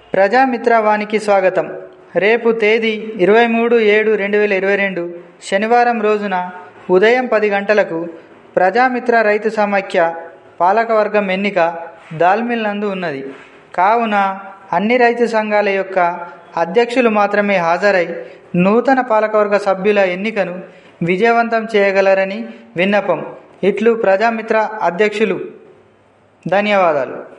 ప్రజామిత్ర వానికి స్వాగతం. రేపు తేదీ 23/7/2022 శనివారం రోజున ఉదయం 10 గంటలకు ప్రజామిత్ర రైతు సమాఖ్య పాలకవర్గం ఎన్నిక దాల్మిల్ నందు ఉన్నది. కావున అన్ని రైతు సంఘాల యొక్క అధ్యక్షులు మాత్రమే హాజరై నూతన పాలకవర్గ సభ్యుల ఎన్నికను విజయవంతం చేయగలరని విన్నపం. ఇట్లు ప్రజామిత్ర అధ్యక్షులు. ధన్యవాదాలు.